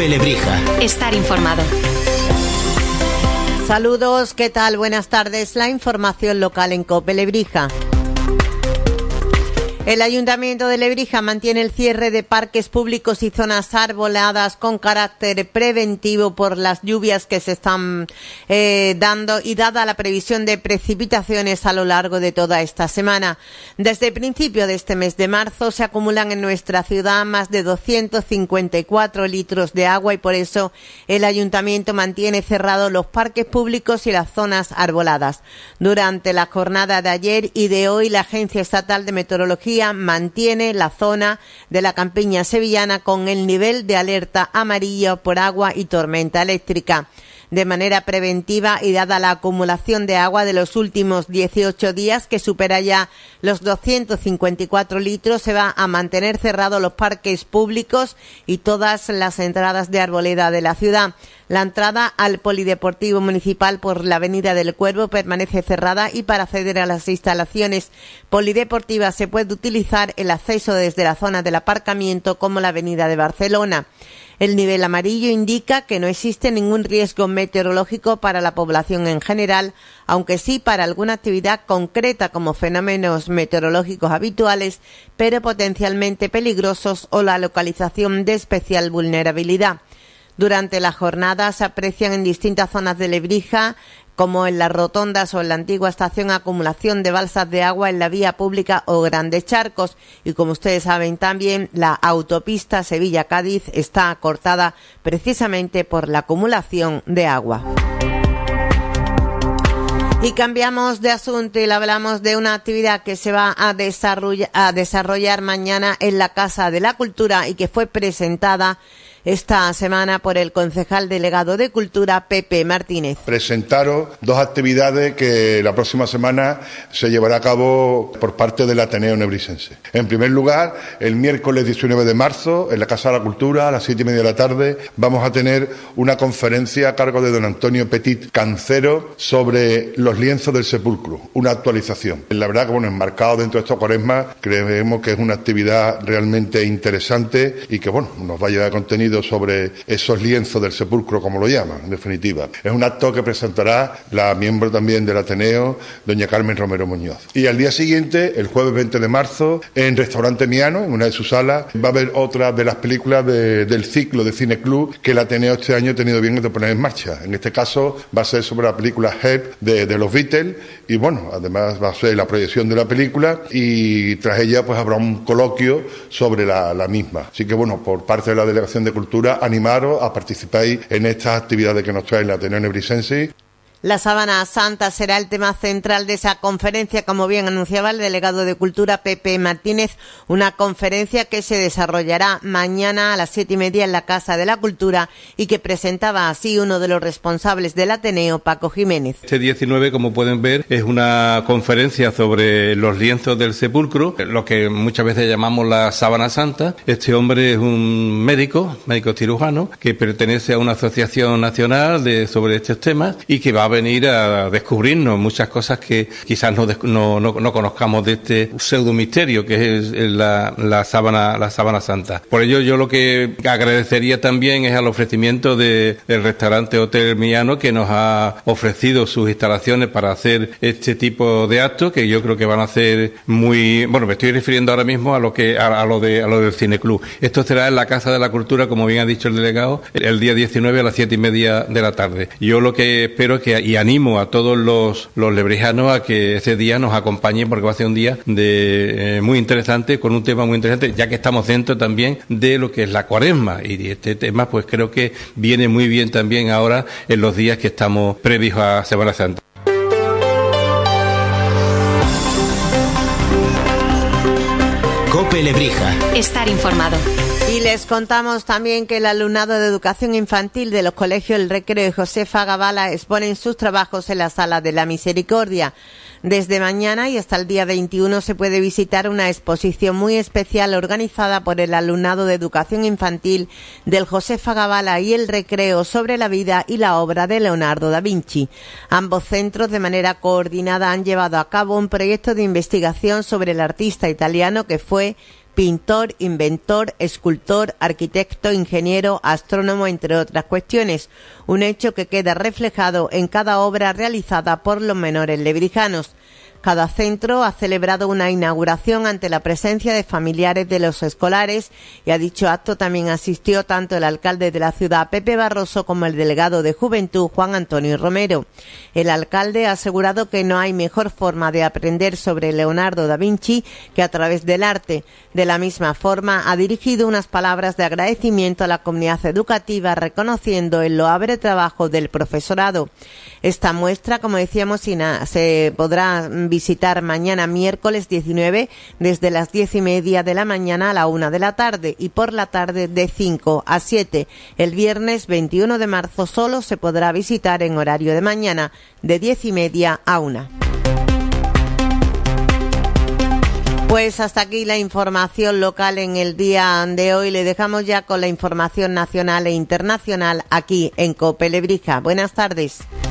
COPE Lebrija. Estar informado. Saludos, ¿qué tal? Buenas tardes. La información local en COPE Lebrija. El Ayuntamiento de Lebrija mantiene el cierre de parques públicos y zonas arboladas con carácter preventivo por las lluvias que se están dando y dada la previsión de precipitaciones a lo largo de toda esta semana. Desde el principio de este mes de marzo se acumulan en nuestra ciudad más de 254 litros de agua y por eso el Ayuntamiento mantiene cerrados los parques públicos y las zonas arboladas. Durante la jornada de ayer y de hoy, la Agencia Estatal de Meteorología mantiene la zona de la campiña sevillana con el nivel de alerta amarillo por agua y tormenta eléctrica. De manera preventiva y dada la acumulación de agua de los últimos 18 días que supera ya los 254 litros, se va a mantener cerrados los parques públicos y todas las entradas de arboleda de la ciudad. La entrada al Polideportivo Municipal por la Avenida del Cuervo permanece cerrada y para acceder a las instalaciones polideportivas se puede utilizar el acceso desde la zona del aparcamiento como la Avenida de Barcelona. El nivel amarillo indica que no existe ningún riesgo meteorológico para la población en general, aunque sí para alguna actividad concreta como fenómenos meteorológicos habituales, pero potencialmente peligrosos o la localización de especial vulnerabilidad. Durante la jornada se aprecian en distintas zonas de Lebrija, como en las rotondas o en la antigua estación, acumulación de balsas de agua en la vía pública o grandes charcos. Y como ustedes saben también, la autopista Sevilla-Cádiz está cortada precisamente por la acumulación de agua. Y cambiamos de asunto y le hablamos de una actividad que se va a desarrollar mañana en la Casa de la Cultura y que fue presentada esta semana por el concejal delegado de Cultura, Pepe Martínez. Presentaros dos actividades que la próxima semana se llevará a cabo por parte del Ateneo Nebrisense. En primer lugar, el miércoles 19 de marzo, en la Casa de la Cultura, a las 7:30 de la tarde, vamos a tener una conferencia a cargo de don Antonio Petit Cancero sobre los lienzos del sepulcro, una actualización. La verdad que, enmarcado dentro de esta cuaresma, creemos que es una actividad realmente interesante y que, nos va a llevar contenido sobre esos lienzos del sepulcro, como lo llaman, en definitiva. Es un acto que presentará la miembro también del Ateneo, doña Carmen Romero Muñoz. Y al día siguiente, el jueves 20 de marzo, en Restaurante Miano, en una de sus salas, va a haber otra de las películas del ciclo de Cine Club que el Ateneo este año ha tenido bien de poner en marcha. En este caso, va a ser sobre la película Help de los Beatles y, además va a ser la proyección de la película y tras ella pues habrá un coloquio sobre la misma. Así que, por parte de la Delegación de Cultura, animaros a participar en estas actividades que nos trae la Ateneo Nebrisense. La Sábana Santa será el tema central de esa conferencia, como bien anunciaba el delegado de Cultura, Pepe Martínez, una conferencia que se desarrollará mañana a las 7:30 en la Casa de la Cultura y que presentaba así uno de los responsables del Ateneo, Paco Jiménez. Este 19, como pueden ver, es una conferencia sobre los lienzos del sepulcro, lo que muchas veces llamamos la Sábana Santa. Este hombre es un médico cirujano, que pertenece a una asociación nacional sobre estos temas y que va a venir a descubrirnos muchas cosas que quizás no conozcamos de este pseudo misterio que es la sábana santa. Por ello, yo lo que agradecería también es al ofrecimiento del restaurante Hotel Miano, que nos ha ofrecido sus instalaciones para hacer este tipo de actos, que yo creo que van a ser muy... me estoy refiriendo ahora mismo a lo del Cine Club. Esto será en la Casa de la Cultura, como bien ha dicho el delegado, el día 19 a las 7:30 de la tarde. Yo lo que espero y animo a todos los lebrijanos a que ese día nos acompañen, porque va a ser un día muy interesante, con un tema muy interesante, ya que estamos dentro también de lo que es la cuaresma, y este tema pues creo que viene muy bien también ahora en los días que estamos previos a Semana Santa. COPE Lebrija. Estar informado. Y les contamos también que el alumnado de educación infantil de los colegios El Recreo y Josefa Gabala exponen sus trabajos en la Sala de la Misericordia. Desde mañana y hasta el día 21 se puede visitar una exposición muy especial organizada por el alumnado de educación infantil del Josefa Gabala y El Recreo sobre la vida y la obra de Leonardo da Vinci. Ambos centros, de manera coordinada, han llevado a cabo un proyecto de investigación sobre el artista italiano que fue pintor, inventor, escultor, arquitecto, ingeniero, astrónomo, entre otras cuestiones. Un hecho que queda reflejado en cada obra realizada por los menores lebrijanos. Cada centro ha celebrado una inauguración ante la presencia de familiares de los escolares y a dicho acto también asistió tanto el alcalde de la ciudad, Pepe Barroso, como el delegado de Juventud, Juan Antonio Romero. El alcalde ha asegurado que no hay mejor forma de aprender sobre Leonardo da Vinci que a través del arte. De la misma forma, ha dirigido unas palabras de agradecimiento a la comunidad educativa, reconociendo el loable trabajo del profesorado. Esta muestra, como decíamos, se podrá visitar mañana miércoles 19 desde las 10:30 de la mañana a la 1 de la tarde y por la tarde de 5 a 7. El viernes 21 de marzo solo se podrá visitar en horario de mañana de 10:30 a 1. Pues hasta aquí la información local en el día de hoy. Le dejamos ya con la información nacional e internacional aquí en COPE Lebrija. Buenas tardes.